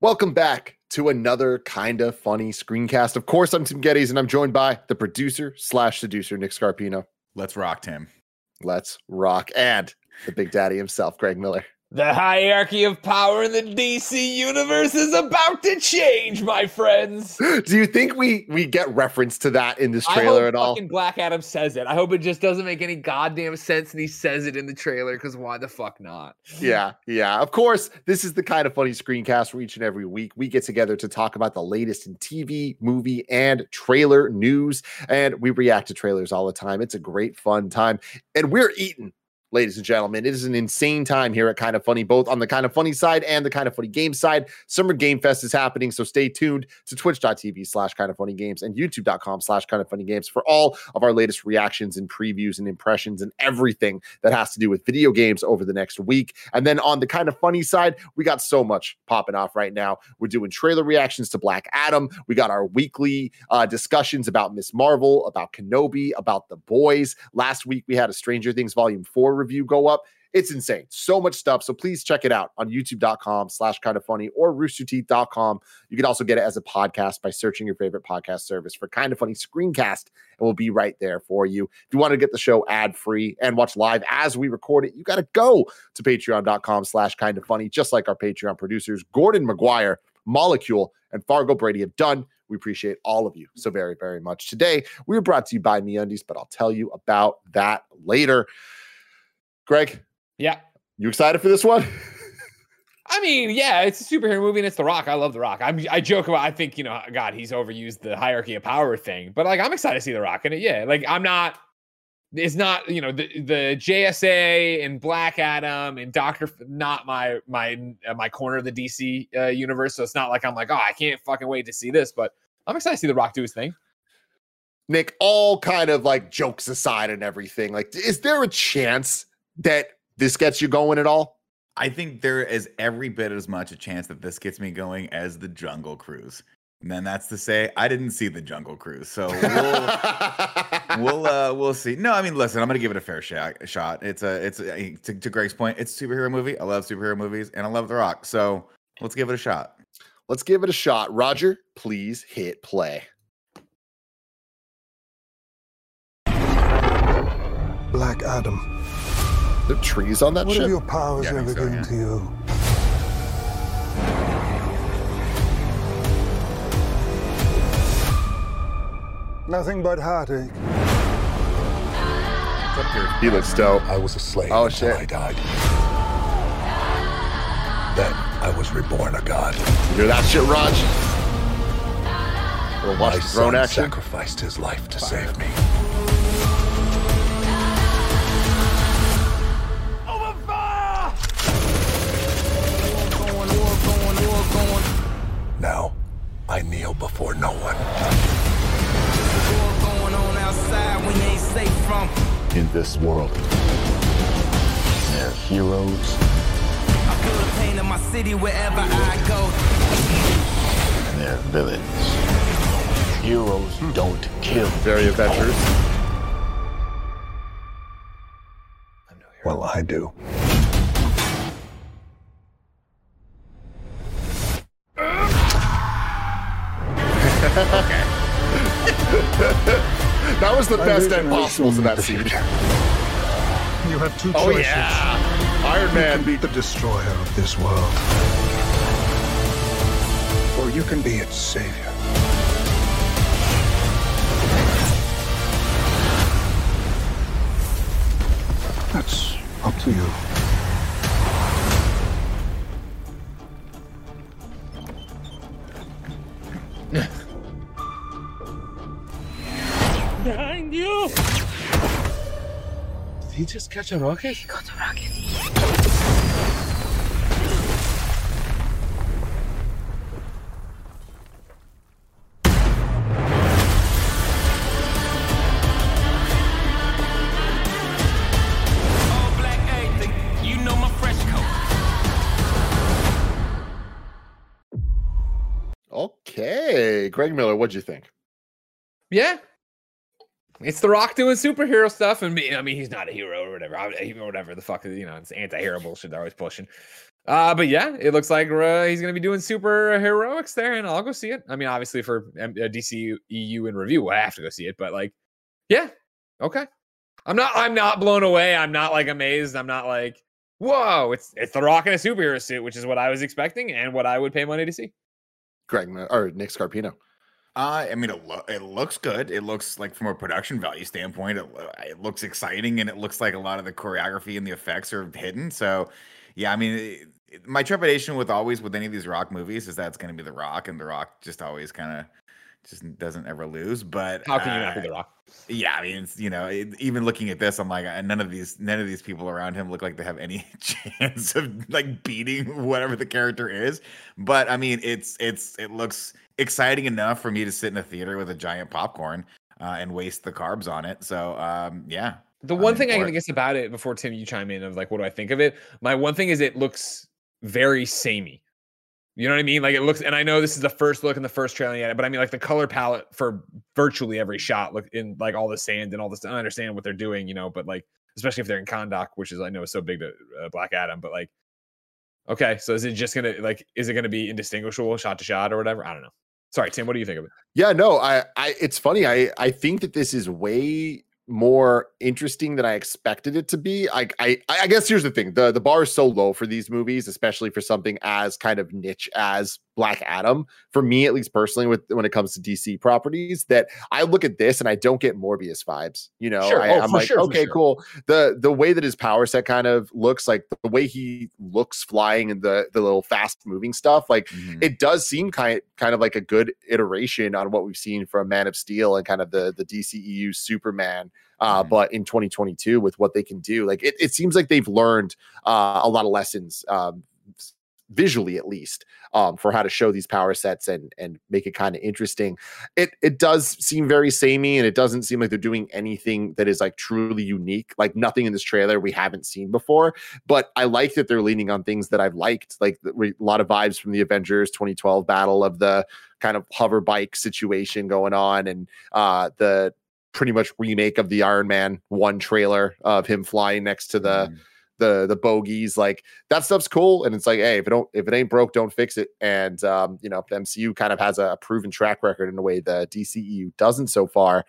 Welcome back to another Kinda Funny screencast. Of course, I'm Tim Geddes, and I'm joined by the producer slash seducer, Nick Scarpino. Let's rock, Tim. Let's rock. And the big daddy himself, Greg Miller. The hierarchy of power in the DC universe is about to change, my friends. Do you think we get reference to that in this trailer at all? Fucking Black Adam says it. I hope it just doesn't make any goddamn sense and he says it in the trailer, because why the fuck not? Yeah. Of course, this is the Kinda Funny screencast where each and every week we get together to talk about the latest in TV, movie, and trailer news. And we react to trailers all the time. It's a great, fun time. And we're eating. Ladies and gentlemen, it is an insane time here at Kinda Funny, both on the Kinda Funny side and the Kinda Funny Games side. Summer Game Fest is happening, so stay tuned to twitch.tv/KindaFunnyGames and youtube.com/KindaFunnyGames for all of our latest reactions and previews and impressions and everything that has to do with video games over the next week. And then on the Kinda Funny side, we got so much popping off right now. We're doing trailer reactions to Black Adam. We got our weekly discussions about Ms. Marvel, about Kenobi, about The Boys. Last week, we had a Stranger Things Volume 4 review go up. It's insane. So much stuff. So please check it out on youtube.com/kindafunny or roosterteeth.com. You can also get it as a podcast by searching your favorite podcast service for Kinda Funny Screencast, and we'll be right there for you. If you want to get the show ad-free and watch live as we record it, you got to go to patreon.com/kindafunny, just like our Patreon producers, Gordon McGuire, Molecule, and Fargo Brady have done. We appreciate all of you so very, very much. Today, we were brought to you by MeUndies, but I'll tell you about that later. Greg, yeah, you excited for this one? I mean, yeah, it's a superhero movie and it's The Rock. I love The Rock. I joke about, I think, God, he's overused the hierarchy of power thing, but like, I'm excited to see The Rock in it. Yeah, like it's not, the JSA and Black Adam and not my corner of the DC universe. So it's not like I'm like, oh, I can't fucking wait to see this, but I'm excited to see The Rock do his thing. Nick, all kind of like jokes aside and everything, like, is there a chance that this gets you going at all? I think there is every bit as much a chance that this gets me going as the Jungle Cruise. And then that's to say, I didn't see the Jungle Cruise, so we'll see. No, I mean, listen, I'm gonna give it a fair shot. It's to Greg's point, it's a superhero movie. I love superhero movies, and I love The Rock. So let's give it a shot. Let's give it a shot. Roger, please hit play. Black Adam. There are trees on that what ship? What have your powers ever given to you? Nothing but heartache. He looks dope. I was a slave until I died. Then I was reborn a god. You hear that shit, Raj? We'll watch the throne action. Sacrificed his life to save me. Now, I kneel before no one. In this world, there are heroes. I feel the pain in my city wherever I go. And there are villains. Heroes don't kill. Very Avengers. Well, I do. Okay. That was the best end possible to that scene. You have two choices. Oh yeah, Iron Man. You can be the destroyer of this world, or you can be its savior. That's up to you. Behind you! Did he just catch a rocket? He got a rocket. All black everything. You know my fresh coat. Okay, Greg Miller, what'd you think? Yeah. It's The Rock doing superhero stuff, and I mean, he's not a hero or whatever. Whatever the fuck, it's anti-hero bullshit they're always pushing. But yeah, it looks like he's going to be doing super heroics there, and I'll go see it. I mean, obviously for DC EU in review, I have to go see it. But like, yeah, okay. I'm not blown away. I'm not like amazed. I'm not like, whoa, it's The Rock in a superhero suit, which is what I was expecting and what I would pay money to see. Nick Scarpino. I mean, it looks good. It looks like, from a production value standpoint, it looks exciting, and it looks like a lot of the choreography and the effects are hidden. So, yeah, I mean, my trepidation with any of these Rock movies is that it's going to be The Rock, and The Rock just always kind of just doesn't ever lose. But how can you not be The Rock? Yeah, I mean, it's, even looking at this, I'm like, none of these people around him look like they have any chance of like beating whatever the character is. But I mean, it looks exciting enough for me to sit in a theater with a giant popcorn and waste the carbs on it. So yeah. The one thing I guess about it, before Tim, you chime in, of like, what do I think of it? My one thing is it looks very samey. You know what I mean? Like, it looks, and I know this is the first look in the first trailer yet, but I mean, like, the color palette for virtually every shot, look in like all the sand and all this. I understand what they're doing, but like, especially if they're in Kahndaq, which is, I know, is so big to Black Adam, but like, okay, so is it just gonna is it gonna be indistinguishable shot to shot or whatever? I don't know. Sorry, Tim, what do you think of it? Yeah, no, it's funny. I think that this is way more interesting than I expected it to be. I guess here's the thing. The bar is so low for these movies, especially for something as kind of niche as Black Adam, for me, at least personally, when it comes to DC properties, that I look at this and I don't get Morbius vibes. Sure. I'm like, okay, cool. The way that his power set kind of looks, like the way he looks flying and the little fast moving stuff, like it does seem kind of like a good iteration on what we've seen from Man of Steel and kind of the DCEU Superman. But in 2022, with what they can do, like it seems like they've learned a lot of lessons, visually at least, for how to show these power sets and make it kind of interesting. It does seem very samey, and it doesn't seem like they're doing anything that is like truly unique. Like, nothing in this trailer we haven't seen before. But I like that they're leaning on things that I've liked, like a lot of vibes from the Avengers 2012 battle, of the kind of hover bike situation going on, and the pretty much remake of the Iron Man 1 trailer of him flying next to the bogies. Like, that stuff's cool, and it's like, hey, if it ain't broke, don't fix it. And the MCU kind of has a proven track record in a way the DCEU doesn't so far.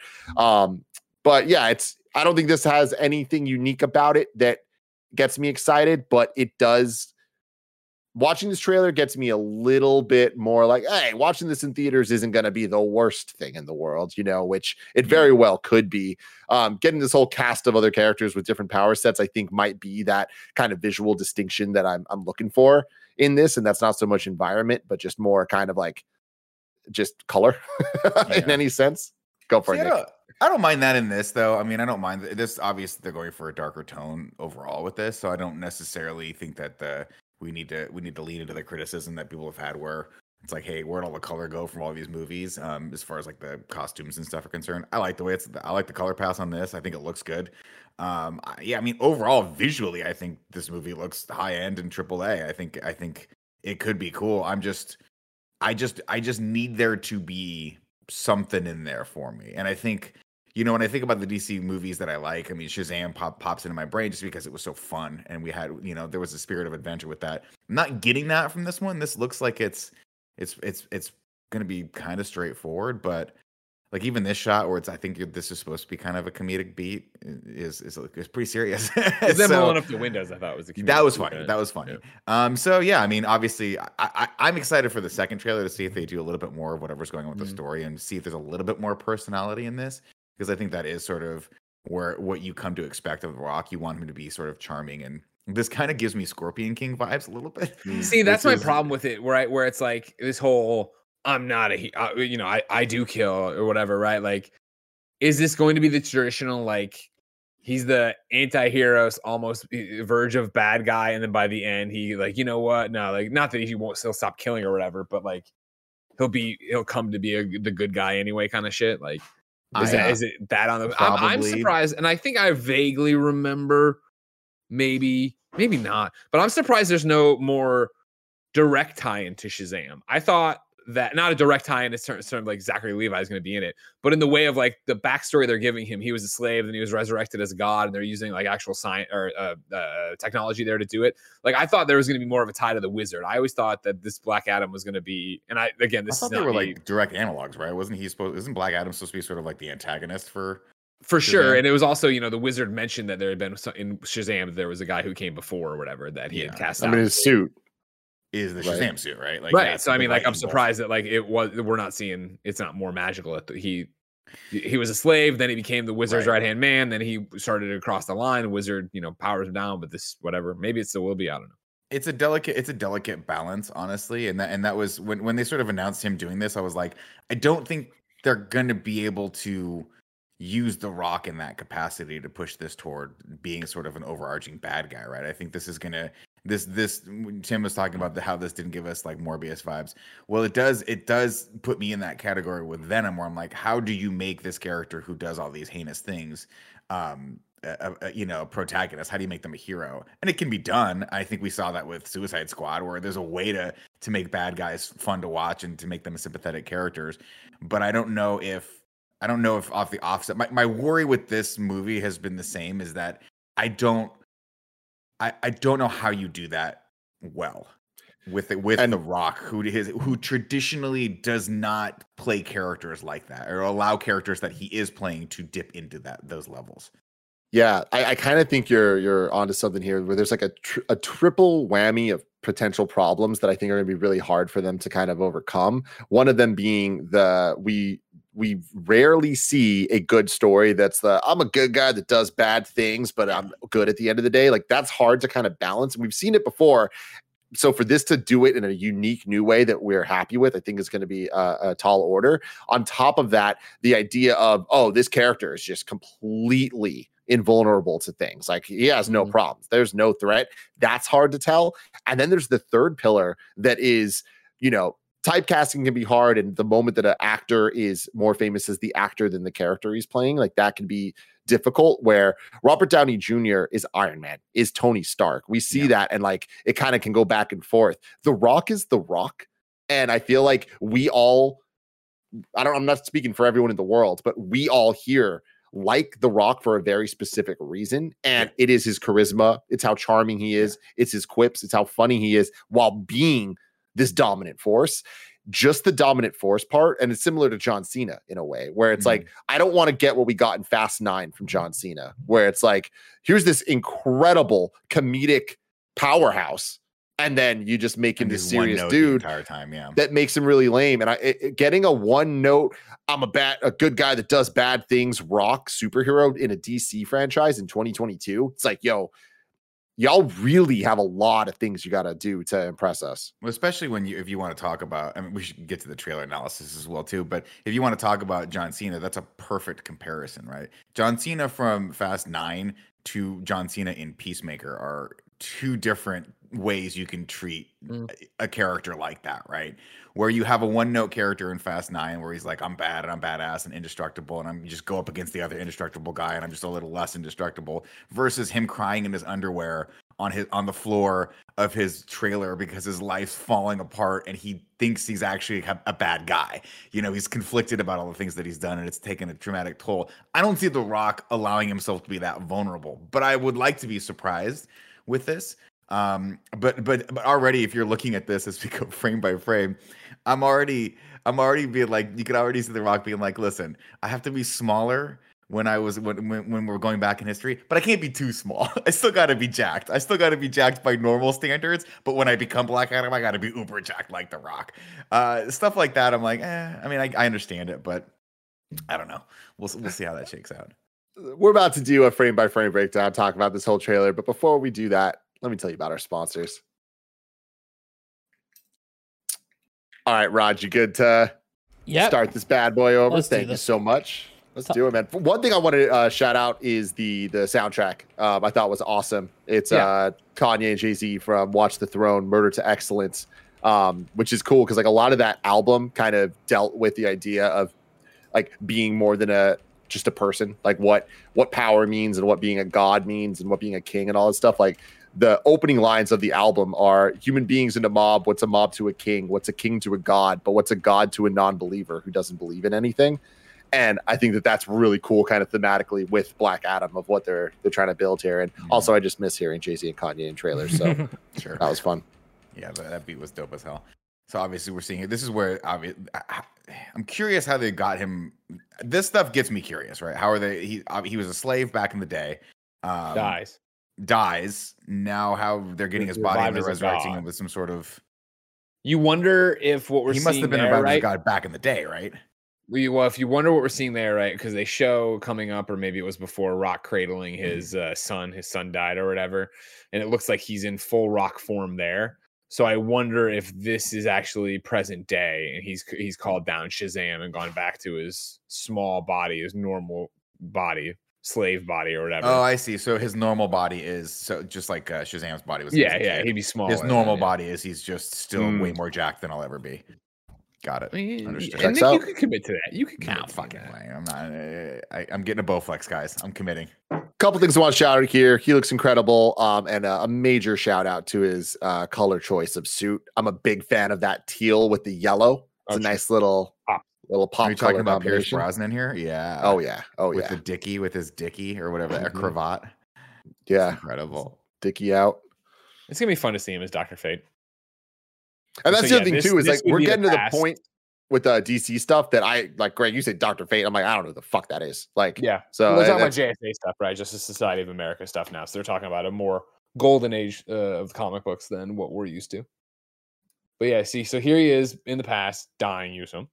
But yeah, I don't think this has anything unique about it that gets me excited, but it does. Watching this trailer gets me a little bit more like, hey, watching this in theaters isn't going to be the worst thing in the world, which it very well could be. Getting this whole cast of other characters with different power sets, I think, might be that kind of visual distinction that I'm looking for in this. And that's not so much environment, but just more kind of like just color in any sense. Go for it, Nick. I don't mind that in this, though. I mean, I don't mind this. Obviously, they're going for a darker tone overall with this, so I don't necessarily think that we need to lean into the criticism that people have had, where it's like, hey, where'd all the color go from all these movies? As far as like the costumes and stuff are concerned, I like the way I like the color pass on this. I think it looks good. I mean, overall, visually, I think this movie looks high end and AAA. I think it could be cool. I just need there to be something in there for me, and I think. When I think about the DC movies that I like, I mean, Shazam pops into my brain just because it was so fun, and we had, there was a spirit of adventure with that. I'm not getting that from this one. This looks like it's going to be kind of straightforward, but like even this shot where I think this is supposed to be kind of a comedic beat is pretty serious. Them rolling up the windows, I thought was that was funny. That was funny. Yeah. So yeah, I mean, obviously, I'm excited for the second trailer to see if they do a little bit more of whatever's going on with the story, and see if there's a little bit more personality in this. Because I think that is sort of what you come to expect of The Rock. You want him to be sort of charming, and this kind of gives me Scorpion King vibes a little bit. See, that's my problem with it, right? Where it's like this whole I'm not I do kill or whatever, right? Like, is this going to be the traditional, like, he's the anti-hero, almost verge of bad guy, and then by the end he, like, you know what? No, like, not that he won't still stop killing or whatever, but like he'll come to be the good guy anyway, kind of shit. Like, is it that on the? I'm surprised, and I think I vaguely remember, maybe not, but I'm surprised there's no more direct tie into Shazam. I thought that not a direct tie in, it's sort of like Zachary Levi is going to be in it, but in the way of like the backstory they're giving him. He was a slave and he was resurrected as a god, and they're using like actual science or technology there to do it. Like I thought there was going to be more of a tie to the Wizard. I always thought that this Black Adam was going to be, and I thought they were like direct analogs, right? Isn't Black Adam supposed to be sort of like the antagonist for sure? And it was also, the Wizard mentioned that there had been in Shazam, there was a guy who came before or whatever that he had cast out. I mean, his suit is the Shazam suit, right? Like, right. So I mean, like, I'm surprised that like we're not seeing, it's not more magical. He was a slave, then he became the Wizard's right-hand man, then he started to cross the line. The Wizard, powers him down, but this, whatever, maybe it still will be. I don't know. It's a delicate balance, honestly. And that was when they sort of announced him doing this, I was like, I don't think they're gonna be able to use The Rock in that capacity to push this toward being sort of an overarching bad guy, right? I think this is gonna this Tim was talking about how this didn't give us like Morbius vibes. Well, it does put me in that category with Venom, where I'm like, how do you make this character who does all these heinous things a protagonist? How do you make them a hero? And it can be done. I think we saw that with Suicide Squad, where there's a way to make bad guys fun to watch and to make them sympathetic characters. But I don't know if off the offset, my worry with this movie has been the same, is that I don't know how you do that well with The Rock, who traditionally does not play characters like that, or allow characters that he is playing to dip into those levels. Yeah, I kind of think you're onto something here, where there's like a triple whammy of potential problems that I think are going to be really hard for them to kind of overcome. One of them being we rarely see a good story that's I'm a good guy that does bad things, but I'm good at the end of the day. Like, that's hard to kind of balance. We've seen it before. So for this to do it in a unique new way that we're happy with, I think is going to be a tall order. On top of that, the idea of, this character is just completely invulnerable to things. Like, he has no problems. There's no threat. That's hard to tell. And then there's the third pillar that is, typecasting can be hard. And the moment that an actor is more famous as the actor than the character he's playing, like, that can be difficult, where Robert Downey Jr. is Iron Man, is Tony Stark. We see that, and like, it kind of can go back and forth. The Rock is The Rock. And I feel like I'm not speaking for everyone in the world, but we all here like The Rock for a very specific reason. And it is his charisma. It's how charming he is. It's his quips. It's how funny he is while being this dominant force. Just the dominant force part. And it's similar to John Cena in a way, where it's like, I don't want to get what we got in Fast 9 from John Cena, where it's like, here's this incredible comedic powerhouse, and then you just make him this serious dude the entire time, that makes him really lame. And getting a one note, I'm a good guy that does bad things, Rock superhero in a DC franchise in 2022. It's like, y'all really have a lot of things you got to do to impress us. Well, especially if you want to talk about, I mean, we should get to the trailer analysis as well too, but if you want to talk about John Cena, that's a perfect comparison, right? John Cena from Fast 9 to John Cena in Peacemaker are two different ways you can treat a character like that, right? Where you have a one-note character in Fast 9 where he's like, I'm bad and I'm badass and indestructible, and I'm just go up against the other indestructible guy and I'm just a little less indestructible, versus him crying in his underwear on the floor of his trailer because his life's falling apart and he thinks he's actually a bad guy. He's conflicted about all the things that he's done, and it's taken a traumatic toll. I don't see The Rock allowing himself to be that vulnerable, but I would like to be surprised with this. But already, if you're looking at this as we go frame by frame, I'm already being like, you could already see The Rock being like, listen, I have to be smaller when we're going back in history, but I can't be too small. I still got to be jacked. I still got to be jacked by normal standards. But when I become Black Adam, I got to be uber jacked like The Rock. Stuff like that. I'm like, I mean, I understand it, but I don't know. We'll see how that shakes out. We're about to do a frame by frame breakdown, talk about this whole trailer. But before we do that, let me tell you about our sponsors. All right, Raj, you good to start this bad boy over? Thank you so much. Let's do it, man. One thing I want to shout out is the soundtrack. I thought was awesome. It's Kanye and Jay-Z from Watch the Throne, Murder to Excellence, which is cool because like a lot of that album kind of dealt with the idea of like being more than just a person, like what power means and what being a god means and what being a king and all that stuff. Like the opening lines of the album are human beings in a mob. What's a mob to a king? What's a king to a god? But what's a god to a non-believer who doesn't believe in anything? And I think that that's really cool, kind of thematically with Black Adam of what they're trying to build here. And also, I just miss hearing Jay-Z and Kanye in trailers, so Sure. that was fun. Yeah, that beat was dope as hell. So obviously we're seeing it. This is where I'm curious how they got him. This stuff gets me curious, right? How are they? He was a slave back in the day. Dies. Now how they're getting his body and they're resurrecting him with some sort of. You wonder if what we're seeing He must have been there, revived as right? a god back in the day, right? Well, if you wonder what we're seeing there, right? Because they show coming up, or maybe it was before Rock cradling his son. His son died or whatever, and it looks like he's in full Rock form there. So I wonder if this is actually present day, and he's called down Shazam and gone back to his small body, his normal body, slave body or whatever. Oh, I see. So his normal body is so just like Shazam's body was. Yeah, he'd be small. His normal body is he's just still way more jacked than I'll ever be. Got it. I mean, Understood. and Nick, you could commit to that. You could commit. Nah, fucking way. I'm not. I'm getting a Bowflex, guys. I'm committing. Couple things I want to shout out here. He looks incredible. And a major shout out to his color choice of suit. I'm a big fan of that teal with the yellow. It's a nice little pop Are you talking color about Pierce combination. Brosnan here? Yeah. Oh yeah. With his dicky or whatever, that cravat. Yeah. It's incredible. Dicky out. It's gonna be fun to see him as Dr. Fate. And that's So, the other thing too, is like would we're be the getting to the past. point with DC stuff that I like. Greg, you said Dr. Fate. I'm like, I don't know who the fuck that is. Like, Yeah. So They're talking about that's- JSA stuff, right? Just the Society of America stuff now. So they're talking about a more golden age of comic books than what we're used to. But yeah, see, so here he is in the past dying, Yusum,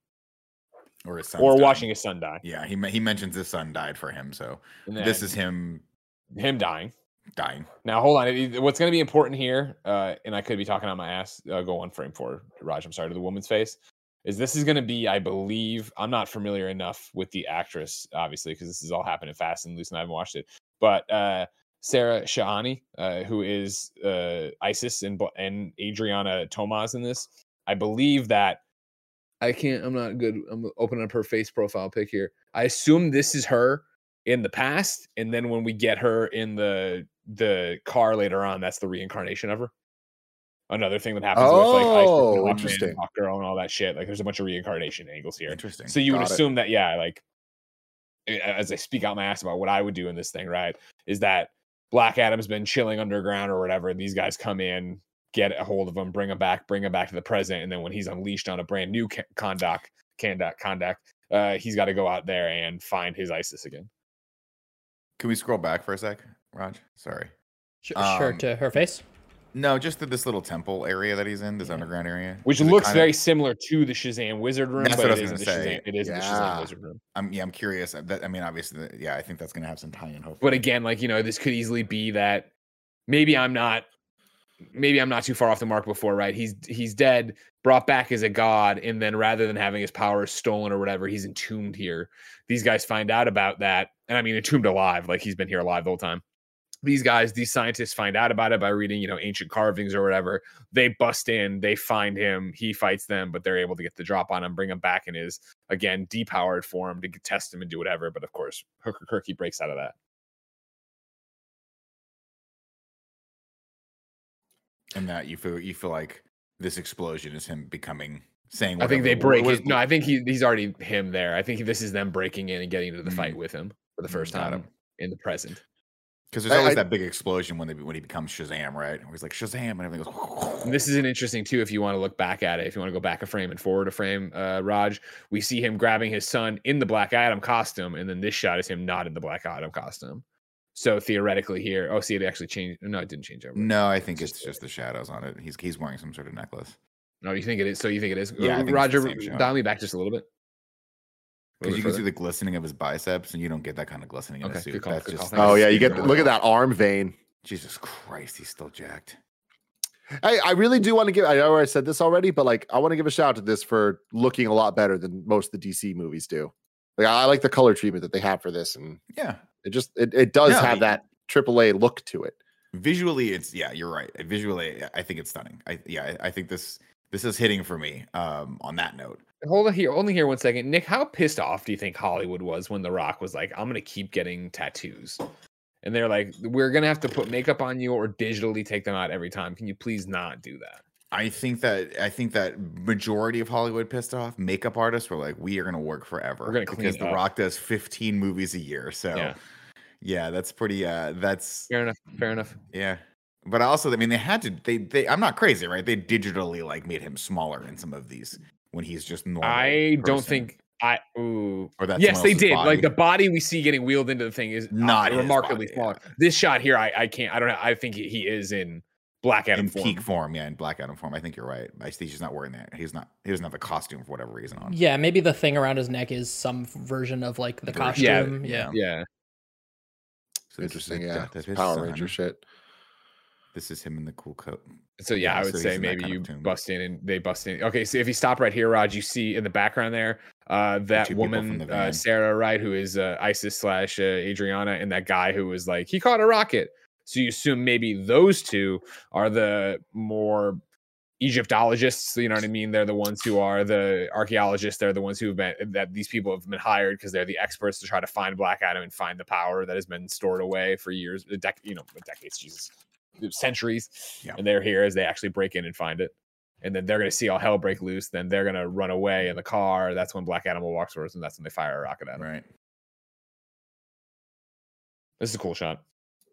Or his son's or dying. watching his son die. Yeah, he mentions his son died for him, so And this then is him dying. dying. Now, hold on. What's going to be important here, and I could be talking on my ass, go one frame for Raj, I'm sorry, to the woman's face, is this is going to be, I believe, I'm not familiar enough with the actress, obviously, because this is all happening fast and loose and I haven't watched it, but Sarah Shahani, who is Isis and Adriana Tomaz in this, I believe that, I'm not good, I'm opening up her face profile pic here. I assume this is her in the past, and then when we get her in the car later on, that's the reincarnation of her. Another thing that happens with like Oh, Isis interesting. and Hawkgirl and all that shit. Like there's a bunch of reincarnation angles here. Interesting. So you would Got it. assume that, yeah, like as I speak out my ass about what I would do in this thing, right? Is that Black Adam's been chilling underground or whatever. These guys come in, get a hold of him, bring him back to the present, and then when he's unleashed on a brand new Kondak, he's got to go out there and find his Isis again. Can we scroll back for a sec, Raj? Sorry. Sure, to her face. No, just to this little temple area that he's in, this underground area. Which Is it looks kinda- very similar to the Shazam Wizard Room, That's but what I it was isn't gonna the say. Shazam. It isn't the Yeah. Shazam Wizard Room. I'm curious. I mean, obviously, yeah, I think that's gonna have some tie-in. Hopefully, But again, like, you know, this could easily be that maybe I'm not too far off the mark before, right? He's dead, brought back as a god, and then rather than having his powers stolen or whatever, he's entombed here. These guys find out about that, and I mean entombed alive, like he's been here alive the whole time. These scientists find out about it by reading, you know, ancient carvings or whatever. They bust in, they find him, he fights them, but they're able to get the drop on him, bring him back in his, again, depowered form to test him and do whatever. But of course, Hooker Kirky breaks out of that. and that you feel like this explosion is him saying. I think whatever- they break what was- it. No, I think he's already him there. I think this is them breaking in and getting into the fight with him for the first Got time him. in the present. Because there's always I- that big explosion when he becomes Shazam, right? Where he's like Shazam and everything goes. And this is an interesting too. If you want to look back at it, if you want to go back a frame and forward a frame, Raj, we see him grabbing his son in the Black Adam costume, and then this shot is him not in the Black Adam costume. So theoretically, here, see, it actually changed. No, it didn't change over. No, I think it's just the shadows on it. He's wearing some sort of necklace. No, you think it is? So you think it is? Yeah, I think it's the Roger, same shot. dial me back just a little bit. Because you can see the glistening of his biceps, and you don't get that kind of glistening in Okay, a suit. good call, That's good just call. Oh yeah, you get look at that arm vein. Jesus Christ, he's still jacked. I really do want to give. I know I said this already, but like I want to give a shout out to this for looking a lot better than most of the DC movies do. Like I like the color treatment that they have for this, and Yeah, it does No, have that AAA look to it. visually, you're right. Visually, I think it's stunning. I think this is hitting for me. On that note, Hold on here, only here 1 second. Nick, how pissed off do you think Hollywood was when The Rock was like, I'm going to keep getting tattoos? And they're like, we're gonna have to put makeup on you or digitally take them out every time. Can you please not do that? I think that majority of Hollywood pissed off. Makeup artists were like, we are gonna work forever. We're gonna clean because it The up. Rock does 15 movies a year. So yeah, that's pretty that's Fair enough. Fair enough. yeah. But also, I mean, they had to they I'm not crazy, right? They digitally like made him smaller in some of these when he's just normal. I don't person. think Or that's yes, they someone else's did. body. Like the body we see getting wheeled into the thing is Not his remarkably body, smaller. This shot here, I can't. I don't know. I think he is in Black Adam in form. peak form, yeah, in Black Adam form. I think you're right. I think he's not wearing that. He doesn't have the costume for whatever reason on. Yeah, maybe the thing around his neck is some version of like the costume. Yeah. So Interesting. that's Yeah. his Power son. Ranger shit. This is him in the cool coat. So yeah, I would so say he's in that maybe kind you of tomb. bust in and they bust in. Okay, so if you stop right here, Raj, you see in the background there that two people from woman the van. Sarah, right, who is ISIS / Adriana, and that guy who was like he caught a rocket. So you assume maybe those two are the more Egyptologists, you know what I mean? They're the ones who are the archaeologists. They're the ones who have been that these people have been hired because they're the experts to try to find Black Adam and find the power that has been stored away for years, decades, Jesus, centuries. Yeah. And they're here as they actually break in and find it. And then they're going to see all hell break loose. Then they're going to run away in the car. That's when Black Adam will walk towards them. That's when they fire a rocket at him. Right. This is a cool shot.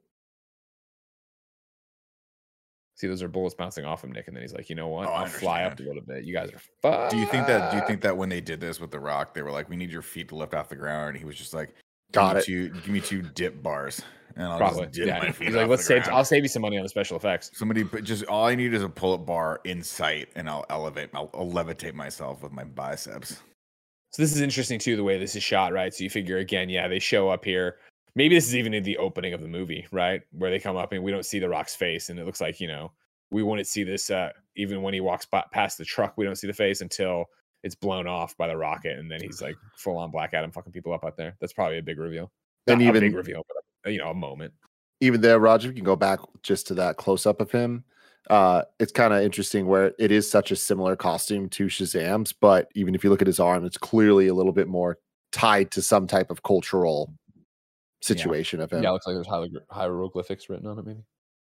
See, those are bullets bouncing off him, Nick. And then he's like, you know what? Oh, I I'll fly up a understand. little bit. You guys are fucked. Do you think that when they did this with The Rock, they were like, we need your feet to lift off the ground? And he was just like, Got it. Give me 2 dip bars. And I'll Probably. just dip my Yeah. feet He's like, off let's the save. ground." I'll save you some money on the special effects. Somebody put just all I need is a pull-up bar in sight, and I'll levitate myself with my biceps. So this is interesting too, the way this is shot, right? So you figure again, yeah, they show up here. Maybe this is even in the opening of the movie, right? Where they come up and we don't see The Rock's face, and it looks like, we wouldn't see this even when he walks past the truck. We don't see the face until it's blown off by the rocket, and then he's like full on Black Adam fucking people up out there. That's probably a big reveal. And Not a even big reveal, but a moment. even there, Roger, we can go back just to that close up of him. It's kind of interesting where it is such a similar costume to Shazam's, but even if you look at his arm, it's clearly a little bit more tied to some type of cultural situation of him. Yeah, it looks like there's hieroglyphics written on it, maybe.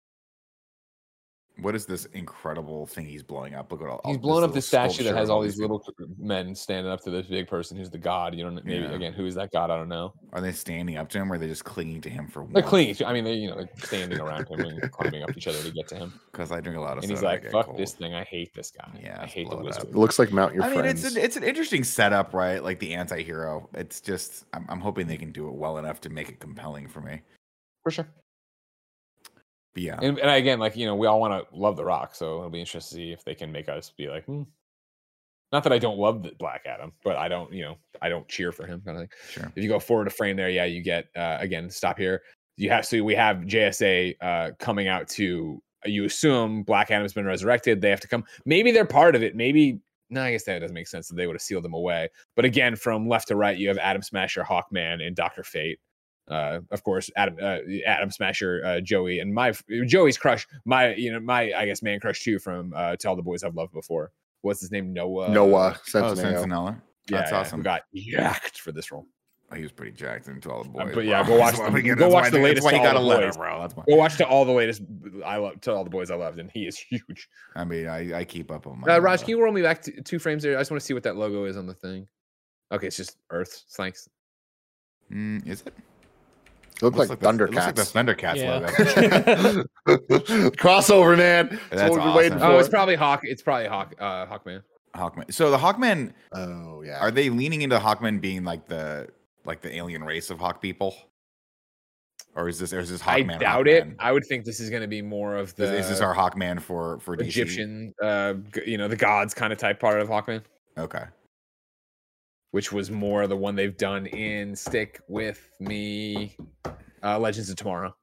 What is this incredible thing he's blowing up? Look at all He's this blowing up little this statue that sculpture has of all these people. little men standing up to this big person who's the god. Maybe Yeah. again, who is that god? I don't know. Are they standing up to him, or are they just clinging to him for They're warmth? clinging. I mean, they're standing around him and climbing up each other to get to him. Because I drink a lot of And he's soda, I like, get "Fuck cold. this thing. I hate this guy. Yeah, I hate the blow it up. wizard." It looks like Mount Your I mean, Friends. it's an interesting setup, right? Like the anti-hero. It's just I'm hoping they can do it well enough to make it compelling for me. For sure. But yeah, And again, we all want to love The Rock, so it'll be interesting to see if they can make us be like, Not that I don't love the Black Adam, but I don't cheer for him kind of thing. sure. If you go forward a frame there, yeah, you get again, stop here. We have JSA coming out to, you assume Black Adam's been resurrected. They have to come. Maybe they're part of it. Maybe, no, I guess that doesn't make sense that they would have sealed them away. But again, from left to right, you have Atom Smasher, Hawkman, and Dr. Fate. Of course, Atom Smasher, Joey, and Joey's crush, I guess man crush too from To All the Boys I've Loved Before. What's his name? Noah Sentinel. Sentinella. That's awesome. We got yacked for this role. Oh, he was pretty jacked into All the Boys. But yeah, bro. go watch That's why the- we get- go that's watch why the they- latest That's why he All got a the letter, Boys. bro. That's why. Go watch To All the Boys I Loved, and he is huge. I mean, I keep up on my. Raj, can you roll me back 2 frames there? I just want to see what that logo is on the thing. Okay, it's just Earth. Thanks. Is it? Look like It looks like the Thundercats. Thundercats Yeah. logo. Crossover, man. That's That's what we've been waiting awesome. for. Oh, it's probably Hawk. It's probably Hawkman. Hawkman. So the Hawkman, Oh yeah. are they leaning into Hawkman being like the alien race of Hawk people, or is this Hawkman? I doubt it. I would think this is going to be more of the Is this our Hawkman for DC? Egyptian, the gods kind of type part of Hawkman, Okay. which was more the one they've done in Stick With Me, Legends of Tomorrow.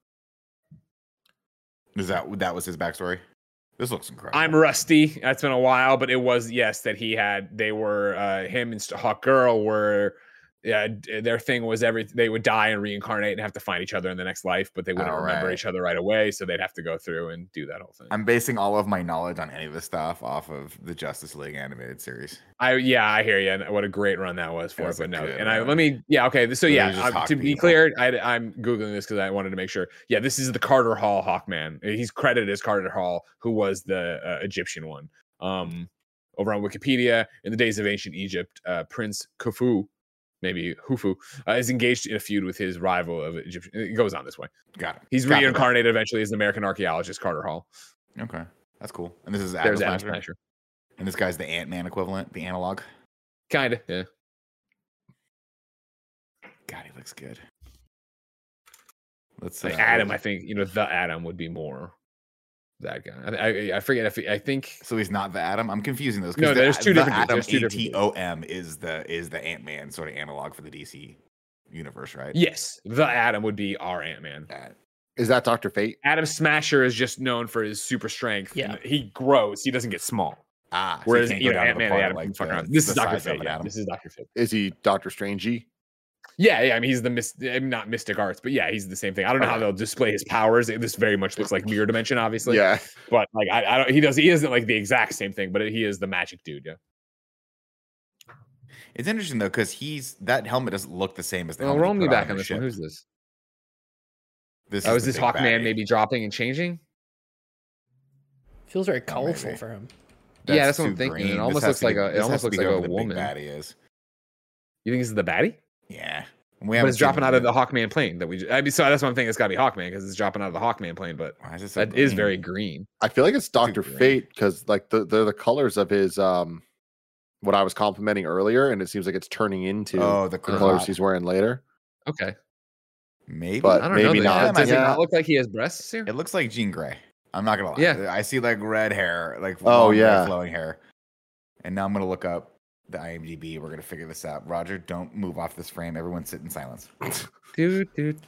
Is that was his backstory? This looks incredible. I'm rusty. That's been a while, but it was, yes, that they were him and Hawk Girl were their thing was they would die and reincarnate and have to find each other in the next life, but they wouldn't remember each other right away, so they'd have to go through and do that whole thing. I'm basing all of my knowledge on any of this stuff off of the Justice League animated series. I hear you. And what a great run that was for it, but no. Good, Okay. So just to be clear, I'm Googling this because I wanted to make sure. Yeah, this is the Carter Hall Hawkman. He's credited as Carter Hall, who was the Egyptian one. Over on Wikipedia, in the days of ancient Egypt, Prince Khufu, maybe Hufu, is engaged in a feud with his rival of Egyptian. It goes on this way. Got it. He's reincarnated eventually as the American archaeologist Carter Hall. Okay, that's cool. And this is There's Atom Atom Smasher. And this guy's the Ant-Man equivalent, the analog. Kind of, yeah. God, he looks good. Let's like Adam. I think the Atom would be more that guy. I forget if I think so. He's not the Atom. I'm confusing those. No, there's two different. Atom There's two different. ATOM is the Ant-Man sort of analog for the DC universe, right? Yes, the Atom would be our Ant-Man. Is that Dr. Fate? Atom Smasher is just known for his super strength. Yeah, he grows. He doesn't get small. so Whereas Ant-Man, Atom can fuck around. This is Dr. Fate. Yeah, this is Dr. Fate. Is he Dr. Strangey? Yeah. I mean, he's not Mystic Arts, but yeah, he's the same thing. I don't know how they'll display his powers. This very much looks like Mirror Dimension, obviously. Yeah. But like, I don't. He isn't like the exact same thing, but he is the magic dude. Yeah. It's interesting though, because that helmet doesn't look the same as the. Well, roll me back on this one. Who's this? Is this Hawkman maybe dropping and changing? Feels very colorful for him. That's what I'm thinking. Green. It almost looks like a woman. Baddie is. You think this is the baddie? Yeah. But it's dropping out of the Hawkman plane so that's what I'm thinking. It's got to be Hawkman because it's dropping out of the Hawkman plane. But that is very green. I feel like it's Dr. Fate because like they're the colors of his what I was complimenting earlier, and it seems like it's turning into the colors he's wearing later. Okay. Maybe, but I don't maybe know. not. Does it not look like he has breasts here? It looks like Jean Grey. I'm not gonna lie. Yeah. I see like red hair, like flowing hair. And now I'm gonna look up the IMDb. We're gonna figure this out. Roger, don't move off this frame. Everyone sit in silence. Oh, here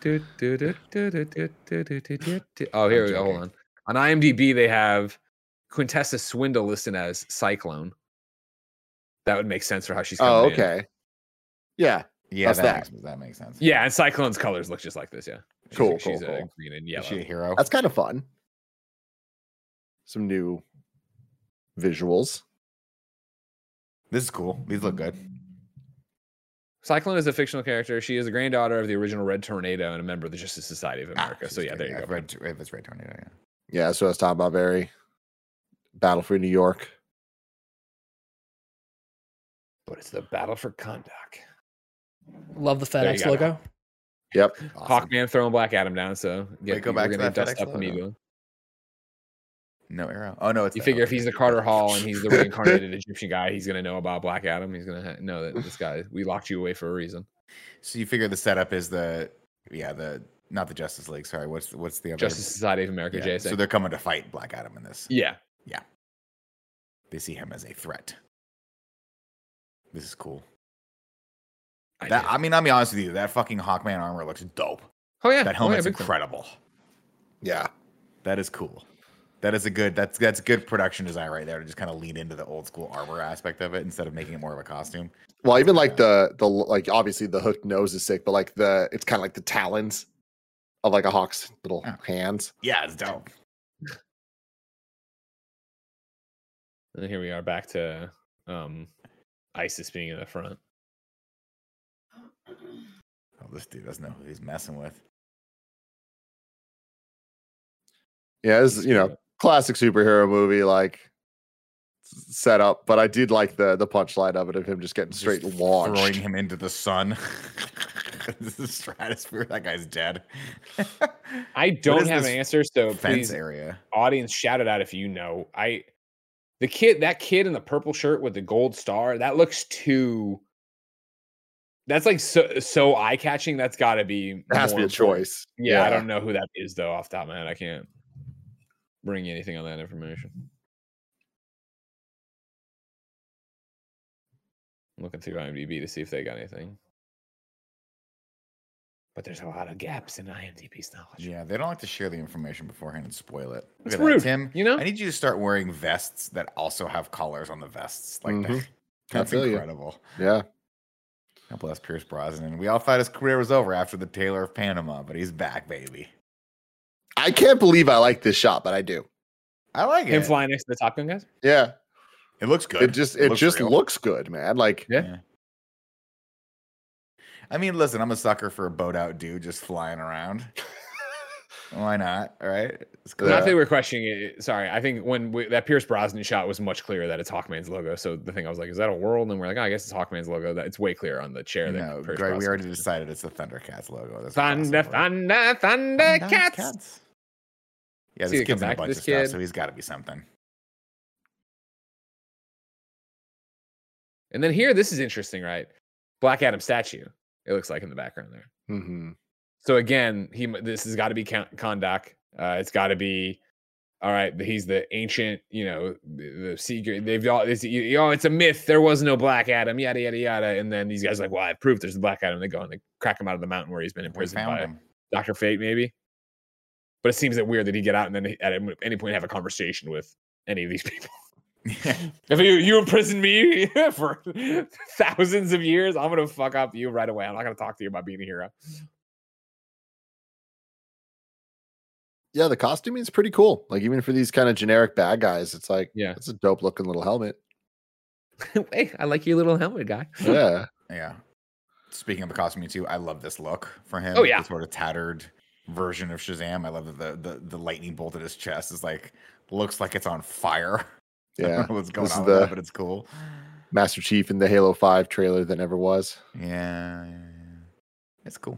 we go. Hold on. On IMDb, they have Quintessa Swindle listed as Cyclone. That would make sense for how she's coming in. Yeah. Yeah, that makes sense. Yeah, and Cyclone's colors look just like this. Yeah. Cool. She's green and yellow. Is she a hero? That's kind of fun. Some new visuals. This is cool. These look good. Cyclone is a fictional character. She is the granddaughter of the original Red Tornado and a member of the Justice Society of America. So yeah, there you go. It's Red Tornado. Yeah. Yeah, that's what I was talking about. Very Battle for New York. But it's the Battle for Kahndaq. Love the FedEx logo. Yep. Awesome. Hawkman throwing Black Adam down. So go back to that dust FedEx up logo. immediately. No arrow. Oh no, it's you figure if he's the Carter Hall and he's the reincarnated Egyptian guy, he's gonna know about Black Adam. He's gonna know that this guy, we locked you away for a reason. So you figure the setup is not the Justice League. Sorry, what's the other Justice Society of America? Yeah. JSA. So they're coming to fight Black Adam in this. Yeah. They see him as a threat. This is cool. I'll be honest with you. That fucking Hawkman armor looks dope. Oh yeah, that helmet's incredible. Yeah, that is cool. That is that's good production design right there to just kind of lean into the old school armor aspect of it instead of making it more of a costume. Well, even like the like obviously the hooked nose is sick, but like it's kind of like the talons of like a hawk's little hands. Yeah, it's dope. And here we are back to Isis being in the front. Oh, this dude doesn't know who he's messing with. Yeah, it's classic superhero movie like setup, but I did like the punchline of it of him just getting straight launched, throwing him into the sun. This is stratosphere. That guy's dead. I don't have an answer, so fence please, area audience, shout it out if you know. That kid in the purple shirt with the gold star, that looks too. That's like so eye catching. That's got to be. It has to be a choice. Yeah, I don't know who that is though. Off the top of my head, I can't bring you anything on that information. I'm looking through IMDb to see if they got anything. But there's a lot of gaps in IMDb's knowledge. Yeah, they don't like to share the information beforehand and spoil it. It's rude, Tim. I need you to start wearing vests that also have colors on the vests. Like that's incredible. Yeah. God bless Pierce Brosnan. We all thought his career was over after the Tailor of Panama, but he's back, baby. I can't believe I like this shot, but I do. I like Him it. flying next to the Top Gun guys. Yeah. It looks good. It just real. looks good, man. Like, Yeah. I mean, listen, I'm a sucker for a boat out dude just flying around. Why not? All right. It's cool. I think we're questioning it. Sorry, I think that Pierce Brosnan shot was much clearer that it's Hawkman's logo. So the thing I was like, is that a world? And we're like, oh, I guess it's Hawkman's logo. That it's way clearer on the chair. No, Pierce Greg, we Brosnan already is. decided it's the Thundercats logo. That's Thunder, Thundercats. Yeah, See, this it come kid's in a back, bunch this of kid. stuff, so he's got to be something. And then here, this is interesting, right? Black Adam statue. It looks like in the background there. mhm. So again, this has got to be Kondak. It's got to be all right. He's the ancient, the secret. They've all it's a myth. There was no Black Adam. Yada yada yada. And then these guys are like, well, I have proof there's the Black Adam. They go and they crack him out of the mountain where he's been We imprisoned found by him. Dr. Fate, maybe. But it seems that weird that he get out and then at any point have a conversation with any of these people. If you imprison me for thousands of years, I'm gonna fuck up you right away. I'm not gonna talk to you about being a hero. Yeah, the costuming is pretty cool. Like, even for these kind of generic bad guys, it's like, Yeah. it's a dope looking little helmet. Hey, I like your little helmet guy. Yeah. Yeah. Speaking of the costuming too, I love this look for him. Oh, yeah. The sort of tattered version of Shazam. I love that the lightning bolt at his chest is like looks like it's on fire. I Yeah. don't know what's going This on is with the- that, but it's cool. Master Chief in the Halo 5 trailer that never was. Yeah. It's cool.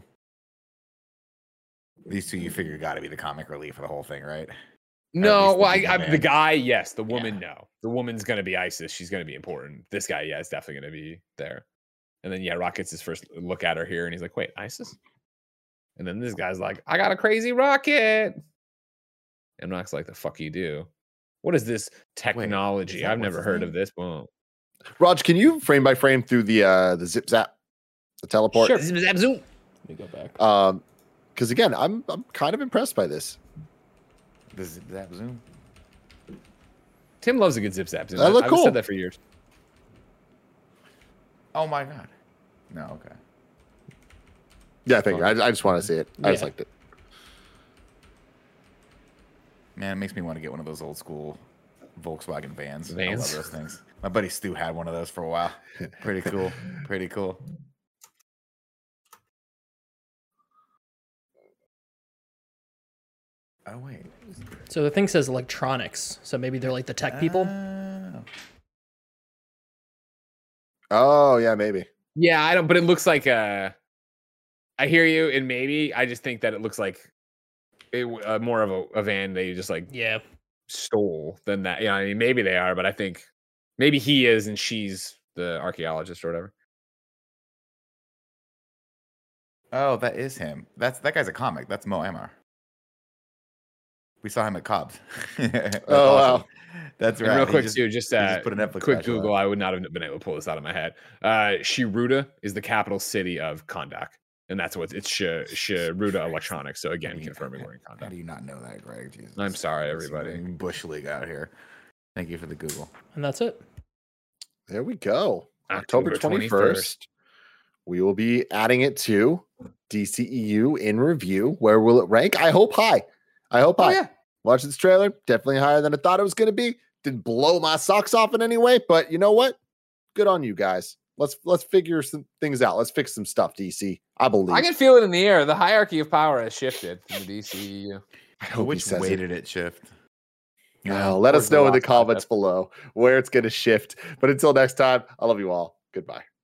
These two, you figure, got to be the comic relief for the whole thing, right? No, least well, the the man. guy, yes. The woman, Yeah. no. The woman's gonna be Isis. She's gonna be important. This guy, yeah, is definitely gonna be there. And then Rock gets his first look at her here, and he's like, "Wait, Isis?" And then this guy's like, "I got a crazy rocket." And Rock's like, "The fuck you do? What is this technology? that I've what's never his heard name? of this." Boom. Raj, can you frame by frame through the zip zap, the teleport? Sure. Zoom. Let me go back. Because again, I'm kind of impressed by this. Does that zoom? Tim loves a good zip zap. Zoom. That looked I've cool. said that for years. Oh my god. No, okay. Yeah, thank you. I just want to see it. I just Yeah. liked it. Man, it makes me want to get one of those old school Volkswagen vans. I Vans? love those things. My buddy Stu had one of those for a while. Pretty cool. Pretty cool. Oh wait. So the thing says electronics. So maybe they're like the tech people. Oh. Oh yeah, maybe. Yeah, I don't. But it looks like I hear you, and maybe I just think that it looks like more of a van that you just like Yeah. stole than that. Yeah, I mean, maybe they are, but I think maybe he is and she's the archaeologist or whatever. Oh, that is him. That guy's a comic. That's Mo Ammar. We saw him at Cobb's. That's Oh, wow. awesome. That's And right. real He quick, just- too, just he just put a Netflix quick special Google. out. I would not have been able to pull this out of my head. Shiruda is the capital city of Kondak, and that's what it's Shiruda Electronics. So again, confirming we're in How Kondak. do you not know that, Greg? Jesus. I'm sorry, It's everybody. Bush League out here. Thank you for the Google. And that's it. There we go. October 21st. We will be adding it to DCEU in review. Where will it rank? I hope high. Oh, high. Watch this trailer. Definitely higher than I thought it was going to be. Didn't blow my socks off in any way, but you know what? Good on you guys. Let's figure some things out. Let's fix some stuff, DC. I believe. I can feel it in the air. The hierarchy of power has shifted in the DCEU. I hope he Which says way it. did it shift? Let towards us the know in the Rock comments below where it's going to shift. But until next time, I love you all. Goodbye.